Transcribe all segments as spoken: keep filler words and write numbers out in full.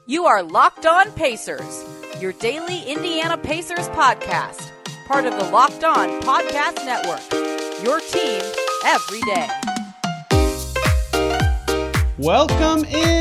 You are Locked On Pacers, your daily Indiana Pacers podcast, part of the Locked On Podcast Network, your team every day. Welcome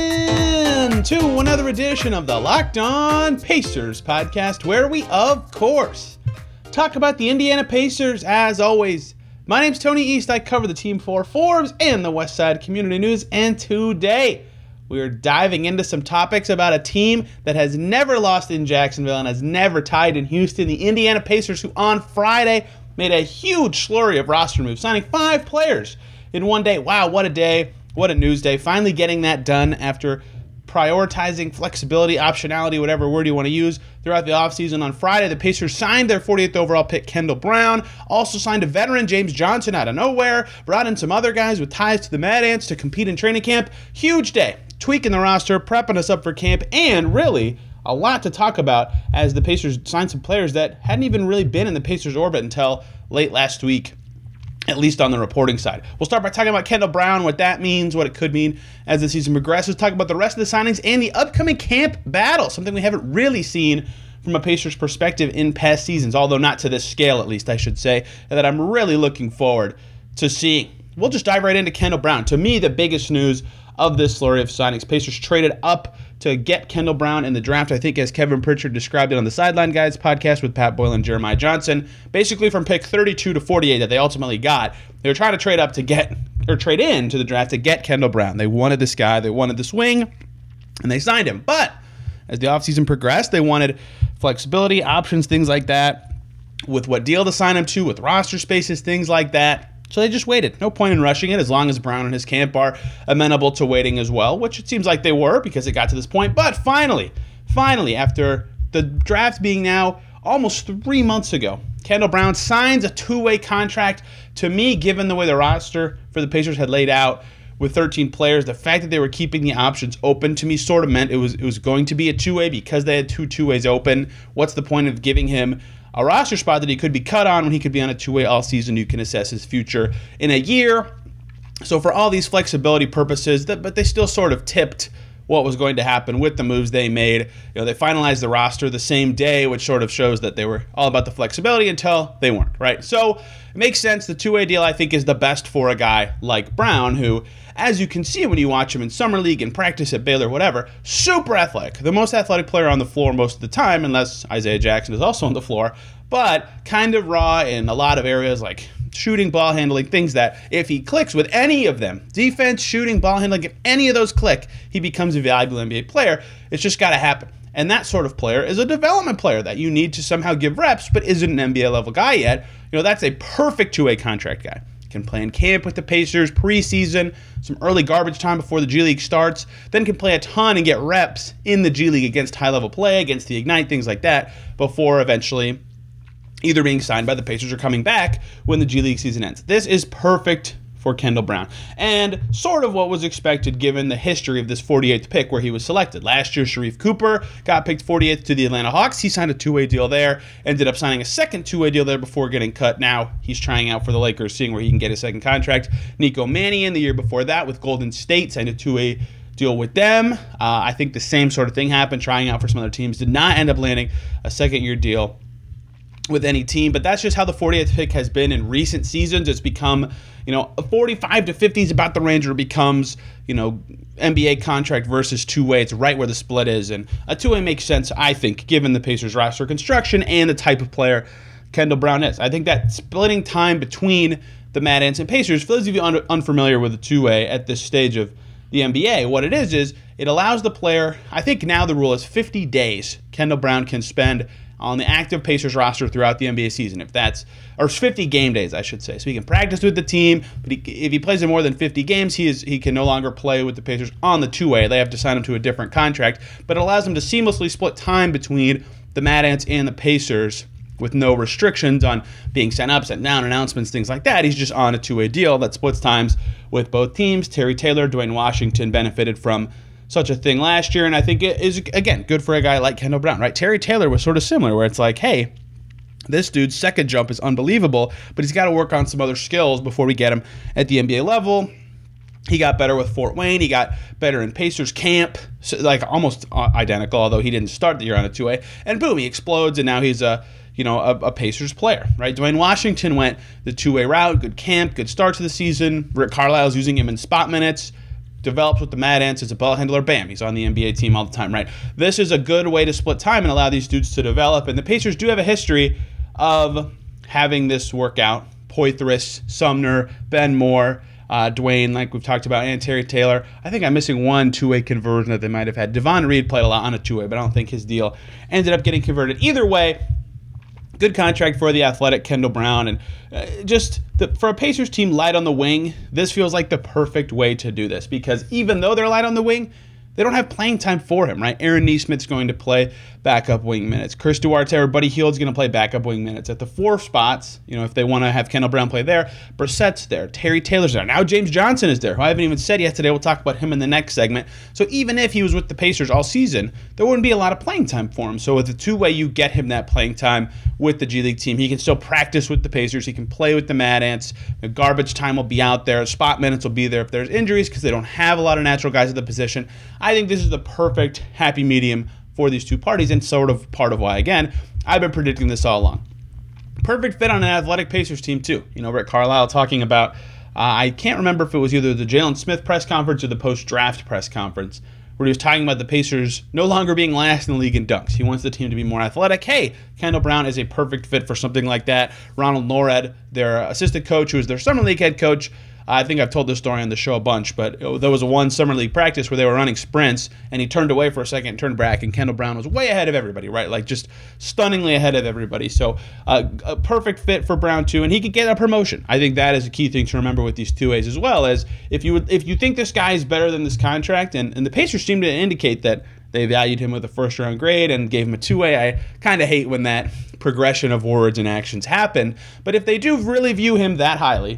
in to another edition of the Locked On Pacers podcast, where we, of course, talk about the Indiana Pacers as always. My name's Tony East. I cover the team for Forbes and the West Side Community News, and today we are diving into some topics about a team that has never lost in Jacksonville and has never tied in Houston, the Indiana Pacers, who on Friday made a huge slurry of roster moves, signing five players in one day. Wow, what a day. What a news day. Finally getting that done after prioritizing flexibility, optionality, whatever word you want to use, throughout the offseason. On Friday, the Pacers signed their forty-eighth overall pick, Kendall Brown. Also signed a veteran, James Johnson, out of nowhere. Brought in some other guys with ties to the Mad Ants to compete in training camp. Huge day. Tweaking the roster, prepping us up for camp, and really a lot to talk about as the Pacers signed some players that hadn't even really been in the Pacers' orbit until late last week, at least on the reporting side. We'll start by talking about Kendall Brown, what that means, what it could mean as the season progresses, talk about the rest of the signings and the upcoming camp battle, something we haven't really seen from a Pacers perspective in past seasons, although not to this scale at least, I should say, and that I'm really looking forward to seeing. We'll just dive right into Kendall Brown. To me, the biggest news of this slurry of signings. Pacers traded up to get Kendall Brown in the draft, I think as Kevin Pritchard described it on the Sideline Guys podcast with Pat Boyle and Jeremiah Johnson, basically from pick thirty-two to forty-eight that they ultimately got. They were trying to trade up to get, or trade in to the draft to get Kendall Brown. They wanted this guy, they wanted this wing, and they signed him. But as the offseason progressed, they wanted flexibility, options, things like that, with what deal to sign him to, with roster spaces, things like that. So they just waited. No point in rushing it as long as Brown and his camp are amenable to waiting as well, which it seems like they were because it got to this point. But finally, finally, after the draft being now almost three months ago, Kendall Brown signs a two-way contract. To me, given the way the roster for the Pacers had laid out with thirteen players, the fact that they were keeping the options open to me sort of meant it was it was going to be a two-way because they had two two-ways open. What's the point of giving him a roster spot that he could be cut on when he could be on a two-way all season? You can assess his future in a year. So for all these flexibility purposes, that, but they still sort of tipped what was going to happen with the moves they made. You know, they finalized the roster the same day, which sort of shows that they were all about the flexibility until they weren't, right? So it makes sense. The two-way deal, I think, is the best for a guy like Brown, who, as you can see when you watch him in summer league and practice at Baylor, whatever, super athletic. The most athletic player on the floor most of the time, unless Isaiah Jackson is also on the floor, but kind of raw in a lot of areas like shooting, ball handling, things that if he clicks with any of them, defense, shooting, ball handling, if any of those click, he becomes a valuable N B A player. It's just got to happen. And that sort of player is a development player that you need to somehow give reps, but isn't an N B A level guy yet. You know, that's a perfect two-way contract guy. Can play in camp with the Pacers, preseason, some early garbage time before the G League starts, then can play a ton and get reps in the G League against high-level play, against the Ignite, things like that, before eventually either being signed by the Pacers or coming back when the G League season ends. This is perfect for Kendall Brown, and sort of what was expected given the history of this forty-eighth pick where he was selected. Last year, Sharif Cooper got picked forty-eighth to the Atlanta Hawks. He signed a two-way deal there, ended up signing a second two-way deal there before getting cut. Now he's trying out for the Lakers, seeing where he can get a second contract. Nico Mannion, the year before that with Golden State, signed a two-way deal with them. Uh, I think the same sort of thing happened, trying out for some other teams. Did not end up landing a second-year deal with any team, but that's just how the forty-eighth pick has been in recent seasons. It's become, you know, a forty-five to fifty is about the range where it becomes, you know, N B A contract versus two-way. It's right where the split is, and a two-way makes sense, I think, given the Pacers roster construction and the type of player Kendall Brown is. I think that splitting time between the Mad Ants and Pacers, for those of you un- unfamiliar with the two-way at this stage of the N B A, what it is is it allows the player, I think now the rule is fifty days Kendall Brown can spend on the active Pacers roster throughout the N B A season, if that's, or fifty game days, I should say. So he can practice with the team, but he, if he plays in more than fifty games, he is he can no longer play with the Pacers on the two-way. They have to sign him to a different contract, but it allows him to seamlessly split time between the Mad Ants and the Pacers with no restrictions on being sent up, sent down, announcements, things like that. He's just on a two-way deal that splits times with both teams. Terry Taylor, Dwayne Washington benefited from such a thing last year, and I think it is, again, good for a guy like Kendall Brown, right? Terry Taylor was sort of similar, where it's like, hey, this dude's second jump is unbelievable, but he's got to work on some other skills before we get him at the N B A level. He got better with Fort Wayne. He got better in Pacers camp, so like almost identical, although he didn't start the year on a two-way. And boom, he explodes, and now he's a you know a, a Pacers player, right? Dwayne Washington went the two-way route, good camp, good start to the season. Rick Carlisle's using him in spot minutes. Develops with the Mad Ants as a ball handler. Bam, he's on the N B A team all the time, right? This is a good way to split time and allow these dudes to develop. And the Pacers do have a history of having this work out. Poitras, Sumner, Ben Moore, uh, Dwayne, like we've talked about, and Terry Taylor. I think I'm missing one two-way conversion that they might have had. Devon Reed played a lot on a two-way, but I don't think his deal ended up getting converted. Either way, good contract for the athletic Kendall Brown. And uh, just the, for a Pacers team light on the wing, this feels like the perfect way to do this, because even though they're light on the wing, they don't have playing time for him, right? Aaron Nesmith's going to play backup wing minutes. Chris Duarte or Buddy Hield's going to play backup wing minutes. At the four spots, you know, if they want to have Kendall Brown play there, Brissett's there, Terry Taylor's there. Now James Johnson is there, who I haven't even said yet today. We'll talk about him in the next segment. So even if he was with the Pacers all season, there wouldn't be a lot of playing time for him. So with the two-way, you get him that playing time with the G League team. He can still practice with the Pacers. He can play with the Mad Ants. The garbage time will be out there. Spot minutes will be there if there's injuries, because they don't have a lot of natural guys at the position. I think this is the perfect happy medium for these two parties, and sort of part of why, again, I've been predicting this all along. Perfect fit on an athletic Pacers team, too. You know, Rick Carlisle talking about, uh, I can't remember if it was either the Jalen Smith press conference or the post-draft press conference, where he was talking about the Pacers no longer being last in the league in dunks. He wants the team to be more athletic. Hey, Kendall Brown is a perfect fit for something like that. Ronald Norred, their assistant coach, who is their summer league head coach, I think I've told this story on the show a bunch, but there was a one summer league practice where they were running sprints, and he turned away for a second and turned back, and Kendall Brown was way ahead of everybody, right? Like just stunningly ahead of everybody. So uh, a perfect fit for Brown too, and he could get a promotion. I think that is a key thing to remember with these two ways, as well as if you would, if you think this guy is better than this contract, and, and the Pacers seem to indicate that they valued him with a first round grade and gave him a two-way. I kind of hate when that progression of words and actions happen, but if they do really view him that highly,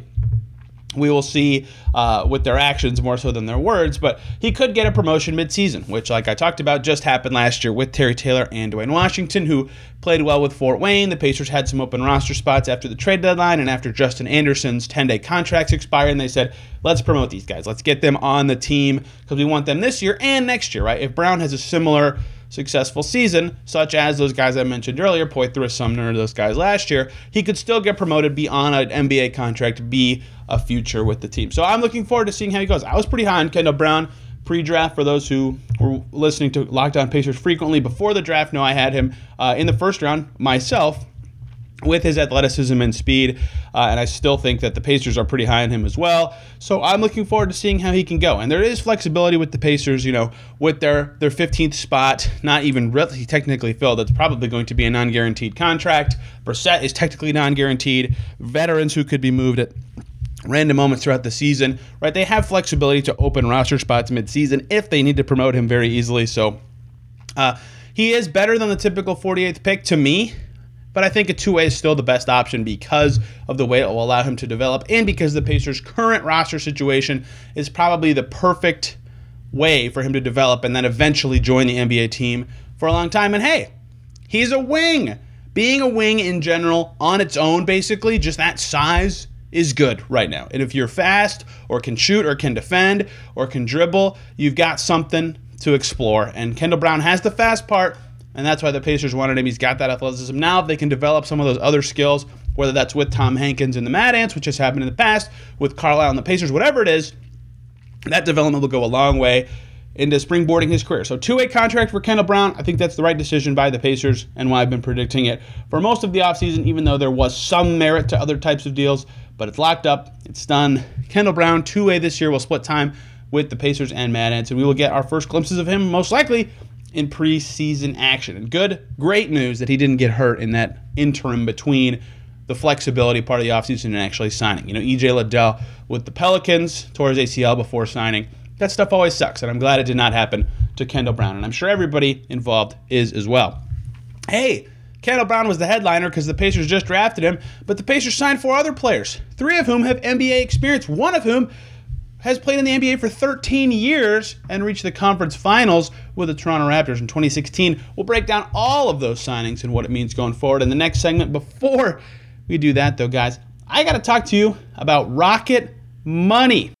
we will see uh, with their actions more so than their words, but he could get a promotion midseason, which, like I talked about, just happened last year with Terry Taylor and Dwayne Washington, who played well with Fort Wayne. The Pacers had some open roster spots after the trade deadline and after Justin Anderson's ten-day contracts expired, and they said, let's promote these guys. Let's get them on the team because we want them this year and next year, right? If Brown has a similar successful season, such as those guys I mentioned earlier, Poitras, Sumner, those guys last year, he could still get promoted, be on an N B A contract, be a future with the team. So I'm looking forward to seeing how he goes. I was pretty high on Kendall Brown pre-draft. For those who were listening to Locked On Pacers frequently before the draft, know I had him uh, in the first round myself, with his athleticism and speed, uh, and I still think that the Pacers are pretty high on him as well. So I'm looking forward to seeing how he can go. And there is flexibility with the Pacers, you know, with their their fifteenth spot, not even really technically filled. That's probably going to be a non-guaranteed contract. Brissett is technically non-guaranteed. Veterans who could be moved at random moments throughout the season, right? They have flexibility to open roster spots mid-season if they need to promote him very easily. So uh, he is better than the typical forty-eighth pick to me. But I think a two-way is still the best option because of the way it will allow him to develop and because the Pacers' current roster situation is probably the perfect way for him to develop and then eventually join the N B A team for a long time. And hey, he's a wing. Being a wing in general, on its own, basically, just that size is good right now. And if you're fast or can shoot or can defend or can dribble, you've got something to explore. And Kendall Brown has the fast part, and that's why the Pacers wanted him. He's got that athleticism. Now, if they can develop some of those other skills, whether that's with Tom Hankins and the Mad Ants, which has happened in the past, with Carlisle and the Pacers, whatever it is, that development will go a long way into springboarding his career. So two-way contract for Kendall Brown, I think that's the right decision by the Pacers and why I've been predicting it for most of the offseason, even though there was some merit to other types of deals. But it's locked up. It's done. Kendall Brown, two-way this year, will split time with the Pacers and Mad Ants, and we will get our first glimpses of him, most likely, in preseason action. And good, great news that he didn't get hurt in that interim between the flexibility part of the offseason and actually signing. You know, E J Liddell with the Pelicans tore his A C L before signing. That stuff always sucks, and I'm glad it did not happen to Kendall Brown, and I'm sure everybody involved is as well. Hey, Kendall Brown was the headliner because the Pacers just drafted him, but the Pacers signed four other players, three of whom have N B A experience, one of whom has played in the N B A for thirteen years and reached the conference finals with the Toronto Raptors in twenty sixteen. We'll break down all of those signings and what it means going forward in the next segment. Before we do that, though, guys, I got to talk to you about Rocket Money.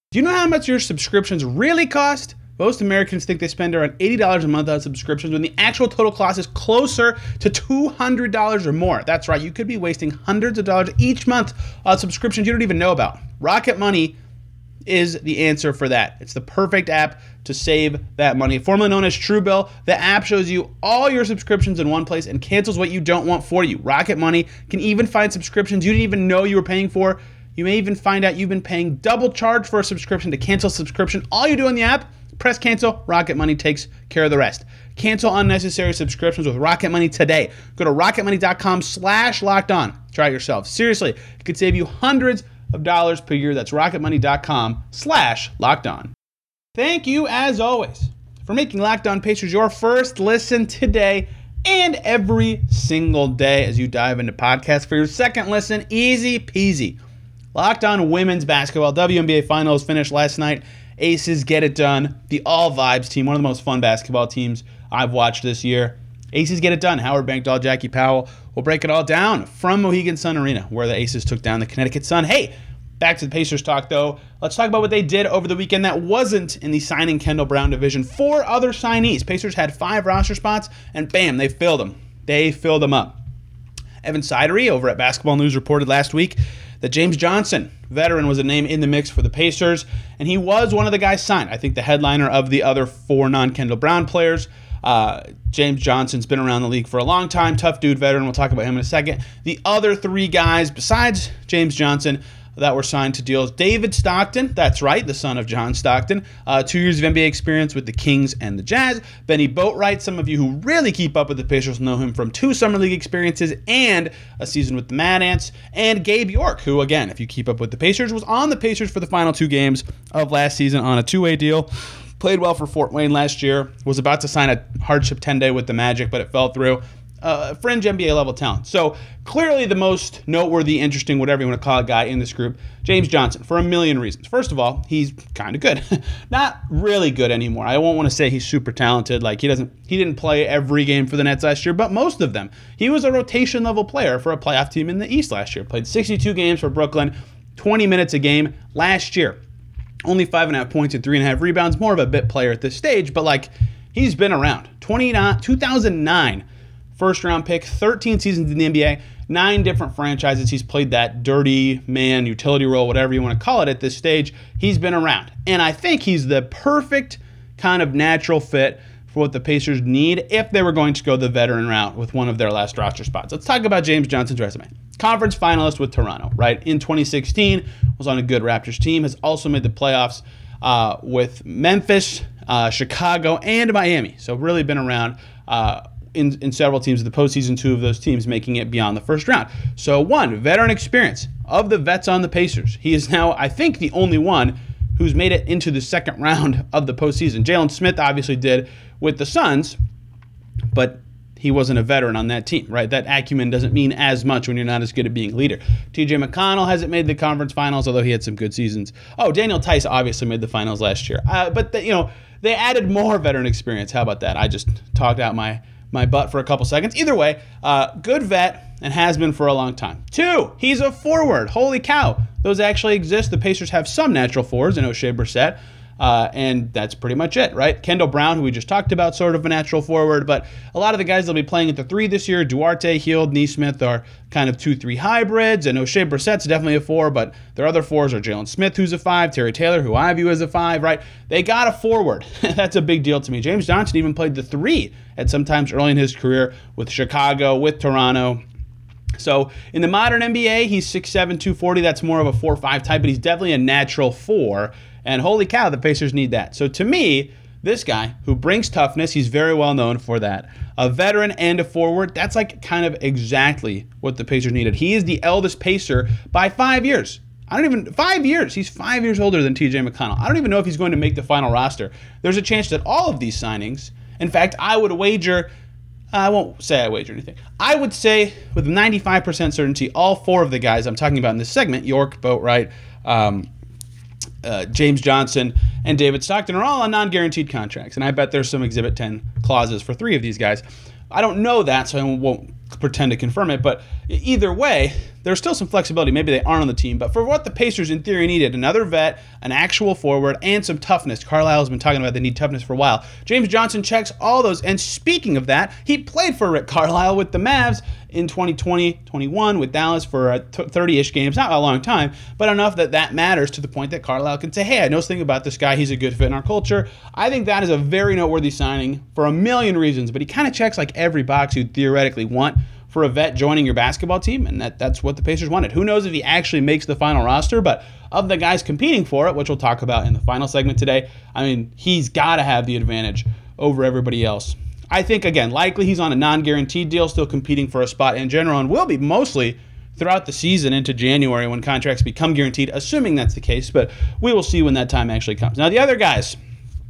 Do you know how much your subscriptions really cost? Most Americans think they spend around eighty dollars a month on subscriptions when the actual total cost is closer to two hundred dollars or more. That's right, you could be wasting hundreds of dollars each month on subscriptions you don't even know about. Rocket Money is the answer for that. It's the perfect app to save that money. Formerly known as Truebill, the app shows you all your subscriptions in one place and cancels what you don't want for you. Rocket Money can even find subscriptions you didn't even know you were paying for. You may even find out you've been paying double charge for a subscription to cancel subscription. All you do in the app, press cancel. Rocket Money takes care of the rest. Cancel unnecessary subscriptions with Rocket Money today. Go to rocketmoney.com slash locked on. Try it yourself. Seriously, it could save you hundreds of dollars per year. That's rocketmoney.com slash locked on. Thank you, as always, for making Locked On Pacers your first listen today and every single day as you dive into podcasts. For your second listen, easy peasy. Locked On Women's Basketball. W N B A Finals finished last night. Aces get it done. The All Vibes team, one of the most fun basketball teams I've watched this year. Aces get it done. Howard Bankdahl, Jackie Powell will break it all down from Mohegan Sun Arena, where the Aces took down the Connecticut Sun. Hey, back to the Pacers talk, though. Let's talk about what they did over the weekend that wasn't in the signing Kendall Brown division. Four other signees. Pacers had five roster spots, and bam, they filled them. They filled them up. Evan Sidery over at Basketball News reported last week that James Johnson, veteran, was a name in the mix for the Pacers, and he was one of the guys signed. I think the headliner of the other four non-Kendall Brown players. Uh, James Johnson's been around the league for a long time. Tough dude, veteran. We'll talk about him in a second. The other three guys, besides James Johnson, that were signed to deals. David Stockton, that's right, the son of John Stockton. Uh, two years of N B A experience with the Kings and the Jazz. Benny Boatwright, some of you who really keep up with the Pacers know him from two Summer League experiences and a season with the Mad Ants. And Gabe York, who, again, if you keep up with the Pacers, was on the Pacers for the final two games of last season on a two-way deal. Played well for Fort Wayne last year. Was about to sign a hardship ten-day with the Magic, but it fell through. Uh, fringe N B A level talent. So clearly the most noteworthy, interesting, whatever you want to call it, guy in this group, James Johnson, for a million reasons. First of all, he's kind of good. Not really good anymore. I won't want to say he's super talented. Like he doesn't, he didn't play every game for the Nets last year, but most of them. He was a rotation level player for a playoff team in the East last year. Played sixty-two games for Brooklyn, twenty minutes a game last year. Only five and a half points and three and a half rebounds. More of a bit player at this stage, but like he's been around. two thousand nine. First round pick, thirteen seasons in the N B A, nine different franchises. He's played that dirty man utility role, whatever you want to call it at this stage. He's been around. And I think he's the perfect kind of natural fit for what the Pacers need if they were going to go the veteran route with one of their last roster spots. Let's talk about James Johnson's resume. Conference finalist with Toronto, right? In twenty sixteen, was on a good Raptors team, has also made the playoffs uh, with Memphis, uh, Chicago, and Miami. So really been around uh, In, in several teams of the postseason, two of those teams making it beyond the first round. So one, veteran experience. Of the vets on the Pacers, he is now, I think, the only one who's made it into the second round of the postseason. Jalen Smith obviously did with the Suns, but he wasn't a veteran on that team, right? That acumen doesn't mean as much when you're not as good at being a leader. T J McConnell hasn't made the conference finals, although he had some good seasons. Oh, Daniel Tice obviously made the finals last year. Uh, but, the, you know, they added more veteran experience. How about that? I just talked out my... my butt for a couple seconds. Either way, uh, good vet and has been for a long time. Two, he's a forward. Holy cow. Those actually exist. The Pacers have some natural forwards in O'Shea Brissett, uh, and that's pretty much it, right? Kendall Brown, who we just talked about, sort of a natural forward, but a lot of the guys that'll be playing at the three this year, Duarte, Hield, Neesmith, are kind of two three hybrids, and O'Shea Brissett's definitely a four, but their other fours are Jalen Smith, who's a five, Terry Taylor, who I view as a five, right? They got a forward. That's a big deal to me. James Johnson even played the three at some times early in his career with Chicago, with Toronto. So in the modern N B A, he's six seven, two forty. That's more of a four five type, but he's definitely a natural four. And holy cow, the Pacers need that. So to me, this guy who brings toughness, he's very well known for that. A veteran and a forward, that's like kind of exactly what the Pacers needed. He is the eldest Pacer by five years. I don't even, five years. He's five years older than T J McConnell. I don't even know if he's going to make the final roster. There's a chance that all of these signings, in fact, I would wager, I won't say I wager anything. I would say with ninety-five percent certainty, all four of the guys I'm talking about in this segment, York, Boatwright, um, uh, James Johnson, and David Stockton, are all on non-guaranteed contracts. And I bet there's some Exhibit ten clauses for three of these guys. I don't know that, so I won't pretend to confirm it, but either way, there's still some flexibility. Maybe they aren't on the team, but for what the Pacers in theory needed, another vet, an actual forward, and some toughness. Carlisle has been talking about they need toughness for a while. James Johnson checks all those, and speaking of that, he played for Rick Carlisle with the Mavs in twenty twenty twenty-one with Dallas for thirty-ish games. Not a long time, but enough that that matters to the point that Carlisle can say, hey, I know something about this guy. He's a good fit in our culture. I think that is a very noteworthy signing for a million reasons, but he kind of checks like every box you'd theoretically want for a vet joining your basketball team, and that, that's what the Pacers wanted. Who knows if he actually makes the final roster, but of the guys competing for it, which we'll talk about in the final segment today, I mean, he's got to have the advantage over everybody else. I think, again, likely he's on a non-guaranteed deal, still competing for a spot in general, and will be mostly throughout the season into January when contracts become guaranteed, assuming that's the case, but we will see when that time actually comes. Now, the other guys,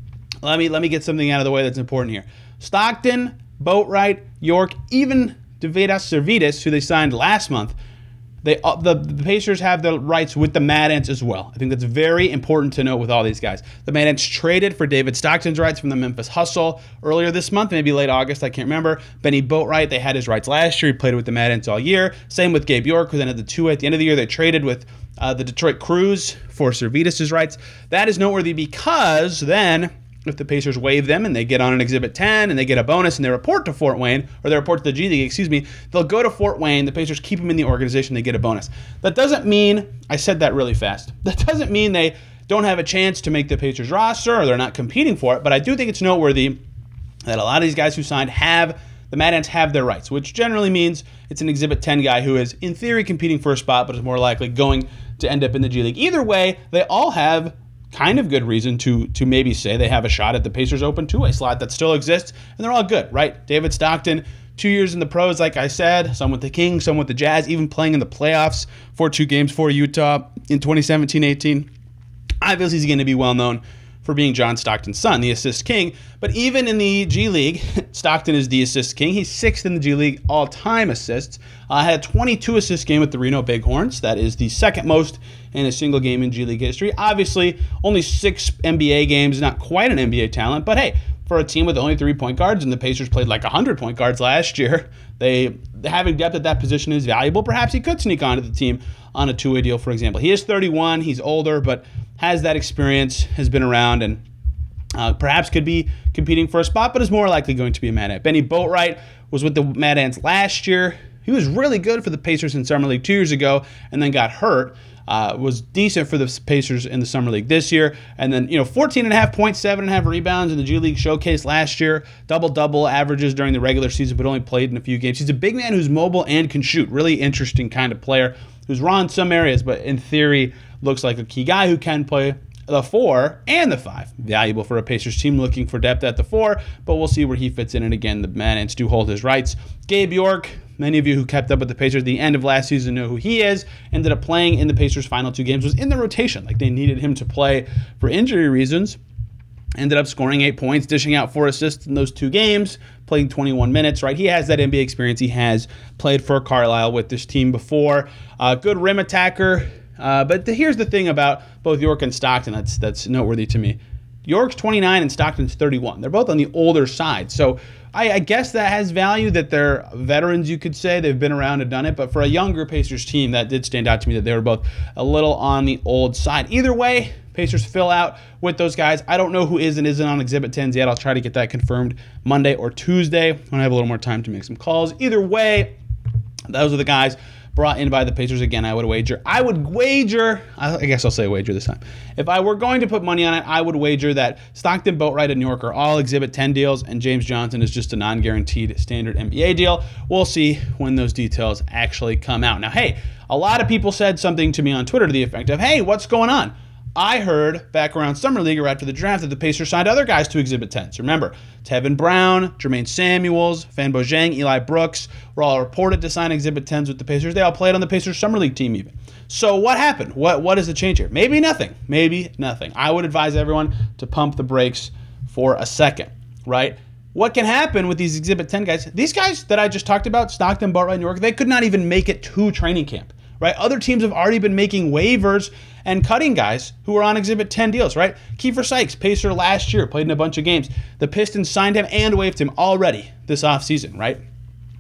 let me let me get something out of the way that's important here. Stockton, Boatwright, York, even Dvidas Servidis, who they signed last month, they uh, the, the Pacers have the rights with the Mad Ants as well. I think that's very important to note with all these guys. The Mad Ants traded for David Stockton's rights from the Memphis Hustle earlier this month, maybe late August, I can't remember. Benny Boatwright, they had his rights last year. He played with the Mad Ants all year. Same with Gabe York, who then had the two at the end of the year. They traded with uh, the Detroit Crews for Servidis' rights. That is noteworthy because then if the Pacers waive them and they get on an Exhibit ten and they get a bonus and they report to Fort Wayne, or they report to the G League, excuse me, they'll go to Fort Wayne, the Pacers keep them in the organization, they get a bonus. That doesn't mean, I said that really fast, that doesn't mean they don't have a chance to make the Pacers roster or they're not competing for it, but I do think it's noteworthy that a lot of these guys who signed have, the Mad Ants have their rights, which generally means it's an Exhibit ten guy who is, in theory, competing for a spot, but is more likely going to end up in the G League. Either way, they all have kind of good reason to to maybe say they have a shot at the Pacers open two-way slot that still exists, and they're all good, right? David Stockton, two years in the pros, like I said, some with the Kings, some with the Jazz, even playing in the playoffs for two games for Utah in twenty seventeen eighteen. Obviously, he's going to be well known for being John Stockton's son, the assist king. But even in the G League, Stockton is the assist king. He's sixth in the G League all-time assists. Uh, had a twenty-two assist game with the Reno Bighorns. That is the second most in a single game in G League history. Obviously, only six N B A games, not quite an N B A talent, but hey, for a team with only three point guards, and the Pacers played like one hundred point guards last year, they having depth at that position is valuable. Perhaps he could sneak onto the team on a two-way deal, for example. He is thirty-one, he's older, but has that experience, has been around, and uh, perhaps could be competing for a spot, but is more likely going to be a Mad Ant. Benny Boatwright was with the Mad Ants last year. He was really good for the Pacers in Summer League two years ago and then got hurt. Uh, was decent for the Pacers in the Summer League this year. And then, you know, fourteen and a half points, seven and a half rebounds in the G League Showcase last year. Double-double averages during the regular season, but only played in a few games. He's a big man who's mobile and can shoot. Really interesting kind of player who's raw in some areas, but in theory looks like a key guy who can play the four and the five. Valuable for a Pacers team looking for depth at the four, but we'll see where he fits in. And again, the Mad Ants do hold his rights. Gabe York, many of you who kept up with the Pacers at the end of last season know who he is. Ended up playing in the Pacers' final two games, was in the rotation. Like they needed him to play for injury reasons. Ended up scoring eight points, dishing out four assists in those two games, playing twenty-one minutes, right? He has that N B A experience. He has played for Carlisle with this team before. Uh, good rim attacker. Uh, but the, here's the thing about both York and Stockton that's that's noteworthy to me. York's twenty-nine and Stockton's thirty-one. They're both on the older side. So I, I guess that has value that they're veterans, you could say. They've been around and done it. But for a younger Pacers team, that did stand out to me that they were both a little on the old side. Either way, Pacers fill out with those guys. I don't know who is and isn't on Exhibit tens yet. I'll try to get that confirmed Monday or Tuesday when I have a little more time to make some calls. Either way, those are the guys brought in by the Pacers. Again, I would wager. I would wager, I guess I'll say wager this time. If I were going to put money on it, I would wager that Stockton, Boatwright, and York are all Exhibit ten deals, and James Johnson is just a non-guaranteed standard N B A deal. We'll see when those details actually come out. Now, hey, a lot of people said something to me on Twitter to the effect of, hey, what's going on? I heard back around Summer League or after the draft that the Pacers signed other guys to Exhibit tens. Remember, Tevin Brown, Jermaine Samuels, Fanbo Zhang, Eli Brooks were all reported to sign Exhibit tens with the Pacers. They all played on the Pacers Summer League team even. So what happened? What What is the change here? Maybe nothing. Maybe nothing. I would advise everyone to pump the brakes for a second, right? What can happen with these Exhibit ten guys? These guys that I just talked about, Stockton, Boatwright, and York, they could not even make it to training camp. Right? Other teams have already been making waivers and cutting guys who are on Exhibit ten deals, right? Kiefer Sykes, Pacer last year, played in a bunch of games. The Pistons signed him and waived him already this offseason, right?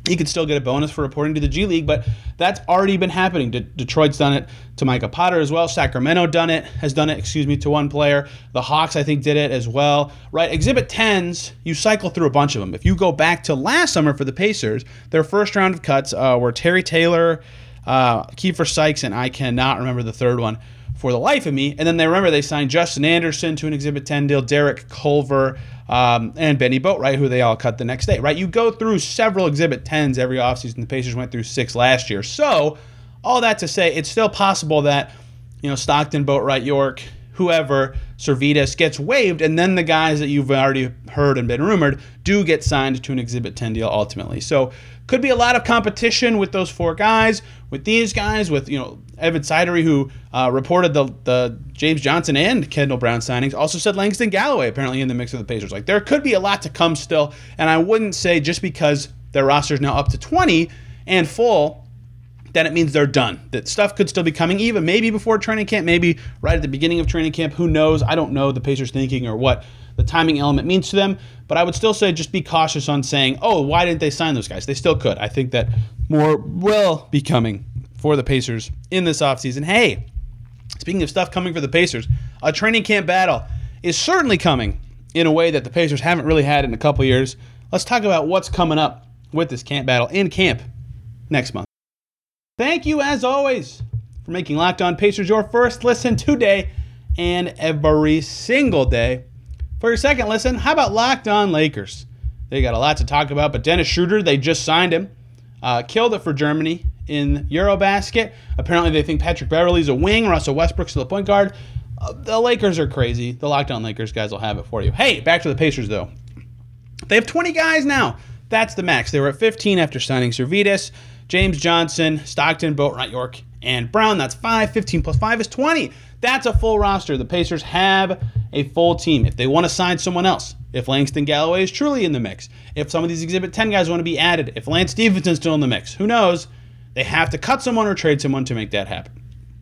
he could still get a bonus for reporting to the G League, but that's already been happening. De- Detroit's done it to Micah Potter as well. Sacramento done it, has done it, excuse me, to one player. The Hawks, I think, did it as well. Right? Exhibit tens, you cycle through a bunch of them. If you go back to last summer for the Pacers, their first round of cuts uh, were Terry Taylor, uh, Kiefer Sykes, and I cannot remember the third one for the life of me. And then they remember they signed Justin Anderson to an Exhibit ten deal, Derek Culver, um, and Benny Boatwright, who they all cut the next day, right? You go through several Exhibit tens every offseason. The Pacers went through six last year. So all that to say, it's still possible that, you know, Stockton, Boatwright, York, whoever, Servetus gets waived, and then the guys that you've already heard and been rumored do get signed to an Exhibit ten deal ultimately. So could be a lot of competition with those four guys, with these guys, with, you know, Evan Sidery, who uh, reported the the James Johnson and Kendall Brown signings, also said Langston Galloway apparently in the mix of the Pacers. Like, there could be a lot to come still, and I wouldn't say just because their roster is now up to twenty and full that it means they're done. That stuff could still be coming, even maybe before training camp, maybe right at the beginning of training camp. Who knows? I don't know the Pacers' thinking or what the timing element means to them, but I would still say just be cautious on saying, oh, why didn't they sign those guys? They still could. I think that more will be coming for the Pacers in this offseason. Hey, speaking of stuff coming for the Pacers, a training camp battle is certainly coming in a way that the Pacers haven't really had in a couple years. Let's talk about what's coming up with this camp battle in camp next month. Thank you, as always, for making Locked On Pacers your first listen today and every single day. For your second listen, how about Locked On Lakers? They got a lot to talk about, but Dennis Schroeder, they just signed him. Uh, killed it for Germany in Eurobasket. Apparently they think Patrick Beverley's a wing, Russell Westbrook's the point guard. Uh, the Lakers are crazy. The Locked On Lakers guys will have it for you. Hey, back to the Pacers, though. They have twenty guys now. That's the max. They were at fifteen after signing Servetus, James Johnson, Stockton, Boatwright, York, and Brown. That's five. fifteen plus five is twenty. That's a full roster. The Pacers have a full team. If they want to sign someone else, if Langston Galloway is truly in the mix, if some of these Exhibit ten guys want to be added, if Lance Stephenson's still in the mix, who knows? They have to cut someone or trade someone to make that happen.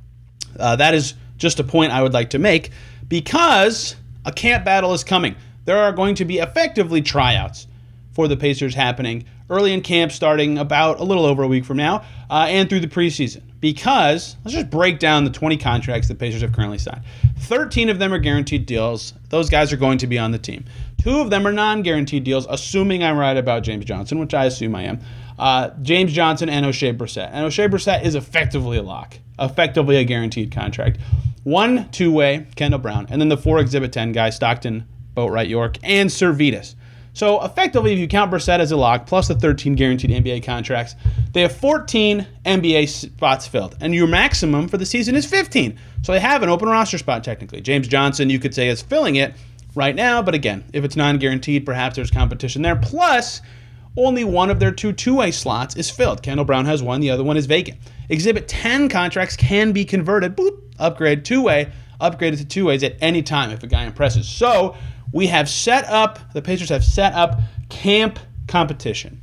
Uh, that is just a point I would like to make because a camp battle is coming. There are going to be effectively tryouts for the Pacers happening early in camp, starting about a little over a week from now, uh, and through the preseason. Because, let's just break down the twenty contracts the Pacers have currently signed. thirteen of them are guaranteed deals. Those guys are going to be on the team. Two of them are non-guaranteed deals, assuming I'm right about James Johnson, which I assume I am. Uh, James Johnson and O'Shea Brissett. And O'Shea Brissett is effectively a lock, effectively a guaranteed contract. One two-way, Kendall Brown, and then the four Exhibit ten guys, Stockton, Boatwright, York, and Servetus. So effectively, if you count Brissett as a lock, plus the thirteen guaranteed N B A contracts, they have fourteen N B A spots filled. And your maximum for the season is fifteen. So they have an open roster spot, technically. James Johnson, you could say, is filling it right now. But again, if it's non-guaranteed, perhaps there's competition there. Plus, only one of their two two-way slots is filled. Kendall Brown has one. The other one is vacant. Exhibit ten contracts can be converted. Boop, upgrade two-way, upgraded to two-ways at any time if a guy impresses. So we have set up, the Pacers have set up camp competition.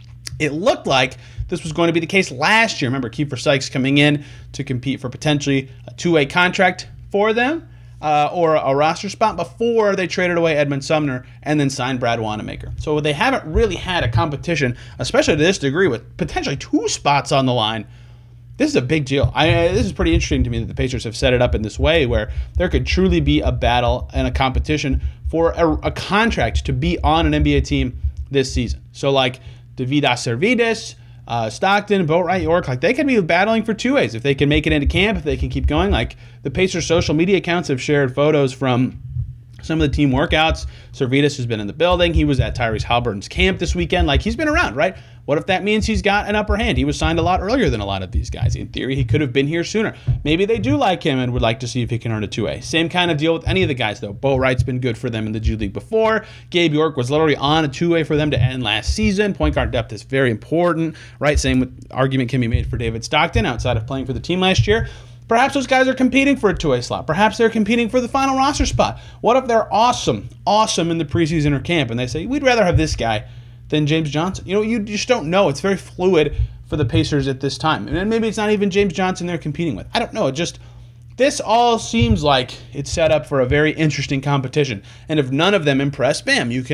It looked like this was going to be the case last year. Remember, Kiefer Sykes coming in to compete for potentially a two-way contract for them uh, or a roster spot before they traded away Edmund Sumner and then signed Brad Wanamaker. So they haven't really had a competition, especially to this degree, with potentially two spots on the line. This is a big deal. I, this is pretty interesting to me that the Pacers have set it up in this way where there could truly be a battle and a competition for a, a contract to be on an N B A team this season. So like Davidas Servetus, uh, Stockton, Boatwright, York, like they could be battling for two ways if they can make it into camp, if they can keep going. Like the Pacers social media accounts have shared photos from some of the team workouts. Servetus has been in the building. He was at Tyrese Halliburton's camp this weekend. Like, he's been around, right? What if that means he's got an upper hand? He was signed a lot earlier than a lot of these guys. In theory, he could have been here sooner. Maybe they do like him and would like to see if he can earn a two-way. Same kind of deal with any of the guys, though. Boatwright's been good for them in the G League before. Gabe York was literally on a two-way for them to end last season. Point guard depth is very important, right? Same with argument can be made for David Stockton outside of playing for the team last year. Perhaps those guys are competing for a two-way slot. Perhaps they're competing for the final roster spot. What if they're awesome, awesome in the preseason or camp, and they say, we'd rather have this guy than James Johnson? You know, you just don't know. It's very fluid for the Pacers at this time. And maybe it's not even James Johnson they're competing with. I don't know. It just, this all seems like it's set up for a very interesting competition. And if none of them impress, bam, you can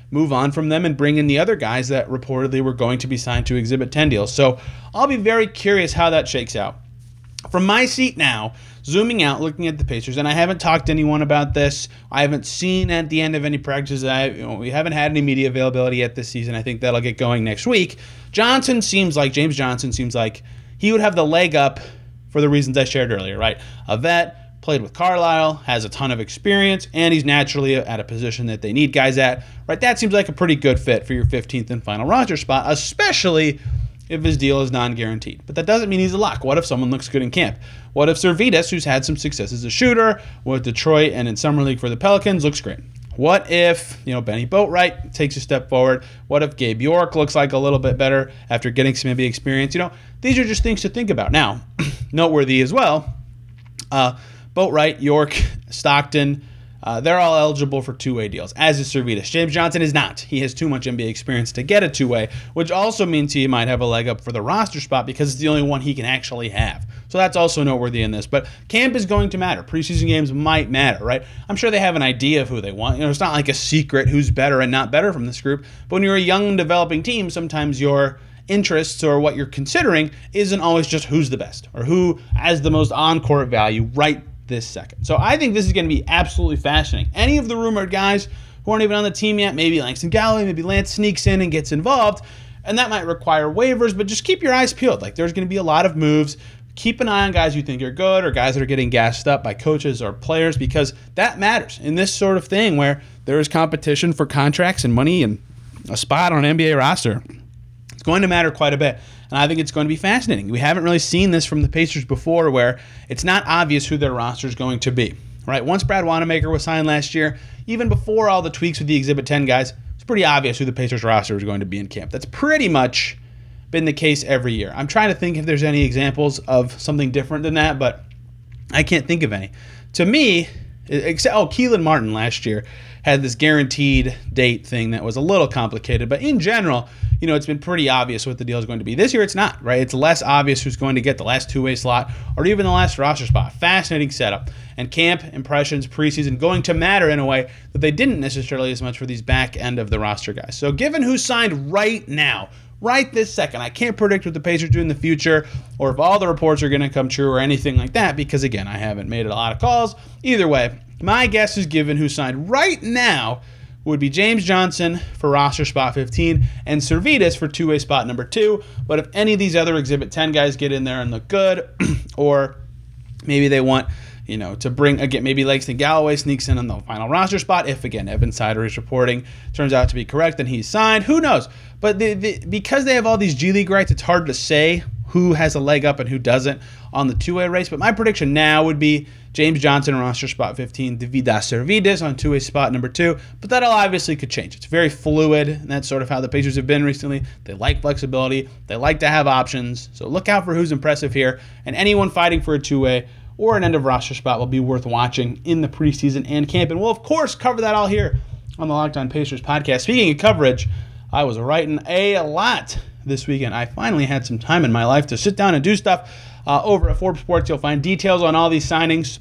move on from them and bring in the other guys that reportedly were going to be signed to Exhibit ten deals. So I'll be very curious how that shakes out. From my seat now, zooming out, looking at the Pacers, and I haven't talked to anyone about this. I haven't seen at the end of any practices. I, you know, we haven't had any media availability yet this season. I think that'll get going next week. Johnson seems like, James Johnson seems like he would have the leg up for the reasons I shared earlier, right? A vet, played with Carlisle, has a ton of experience, and he's naturally at a position that they need guys at, right? That seems like a pretty good fit for your fifteenth and final roster spot, especially if his deal is non-guaranteed. But that doesn't mean he's a lock. What if someone looks good in camp? What if Servidis, who's had some success as a shooter with Detroit and in Summer League for the Pelicans, looks great? What if, you know, Benny Boatwright takes a step forward? What if Gabe York looks like a little bit better after getting some N B A experience? You know, these are just things to think about. Now, noteworthy as well, uh, Boatwright, York, Stockton, Uh, they're all eligible for two-way deals, as is Servidis. James Johnson is not. He has too much N B A experience to get a two-way, which also means he might have a leg up for the roster spot because it's the only one he can actually have. So that's also noteworthy in this. But camp is going to matter. Preseason games might matter, right? I'm sure they have an idea of who they want. You know, it's not like a secret who's better and not better from this group. But when you're a young and developing team, sometimes your interests or what you're considering isn't always just who's the best or who has the most on-court value right this second. So I think this is going to be absolutely fascinating. Any of the rumored guys who aren't even on the team yet, maybe Langston Galloway, maybe Lance sneaks in and gets involved, and that might require waivers, but just keep your eyes peeled. Like, there's going to be a lot of moves. Keep an eye on guys you think are good or guys that are getting gassed up by coaches or players, because that matters in this sort of thing where there is competition for contracts and money and a spot on an N B A roster. It's going to matter quite a bit. And I think it's going to be fascinating. We haven't really seen this from the Pacers before, where it's not obvious who their roster is going to be. Right? Once Brad Wanamaker was signed last year, even before all the tweaks with the Exhibit ten guys, it's pretty obvious who the Pacers roster is going to be in camp. That's pretty much been the case every year. I'm trying to think if there's any examples of something different than that, but I can't think of any. To me, except oh, Keelan Martin last year had this guaranteed date thing that was a little complicated, but in general, you know, it's been pretty obvious what the deal is going to be. This year, it's not, right? It's less obvious who's going to get the last two-way slot or even the last roster spot. Fascinating setup. And camp, impressions, preseason going to matter in a way that they didn't necessarily as much for these back end of the roster guys. So given who's signed right now, right this second, I can't predict what the Pacers do in the future or if all the reports are going to come true or anything like that because, again, I haven't made a lot of calls. Either way, my guess is given who's signed right now would be James Johnson for roster spot fifteen and Servidis for two-way spot number two. But if any of these other Exhibit ten guys get in there and look good, or maybe they want, you know, to bring, again, maybe Langston Galloway sneaks in on the final roster spot. If, again, Evan Sider is reporting, turns out to be correct, and he's signed. Who knows? But the, the, because they have all these G League rights, it's hard to say who has a leg up and who doesn't on the two-way race. But my prediction now would be James Johnson on roster spot fifteen, Deividas Servidis on two-way spot number two. But that all obviously could change. It's very fluid, and that's sort of how the Pacers have been recently. They like flexibility. They like to have options. So look out for who's impressive here. And anyone fighting for a two-way or an end-of-roster spot will be worth watching in the preseason and camp. And we'll, of course, cover that all here on the Locked On Pacers podcast. Speaking of coverage, I was writing a lot this weekend. I finally had some time in my life to sit down and do stuff. Uh, over at Forbes Sports, you'll find details on all these signings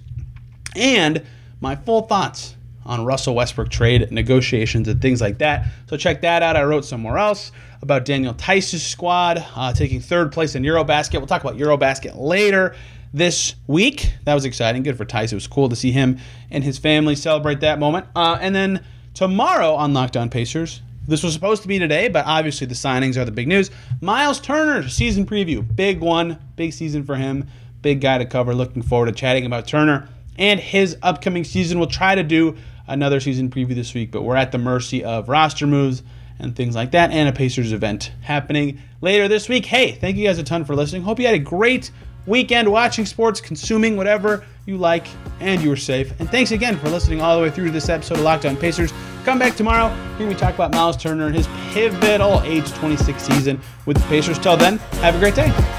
and my full thoughts on Russell Westbrook trade negotiations and things like that. So check that out. I wrote somewhere else about Daniel Theis's squad uh, taking third place in Eurobasket. We'll talk about Eurobasket later this week. That was exciting. Good for Theis. It was cool to see him and his family celebrate that moment. Uh, and then tomorrow on Locked On Pacers, this was supposed to be today, but obviously the signings are the big news. Miles Turner, season preview. Big one. Big season for him. Big guy to cover. Looking forward to chatting about Turner and his upcoming season. We'll try to do another season preview this week, but we're at the mercy of roster moves and things like that, and a Pacers event happening later this week. Hey, thank you guys a ton for listening. Hope you had a great weekend watching sports, consuming whatever you like, and you were safe. And thanks again for listening all the way through to this episode of Locked On Pacers. Come back tomorrow. Here we talk about Miles Turner and his pivotal age twenty-six season with the Pacers. Till then, have a great day.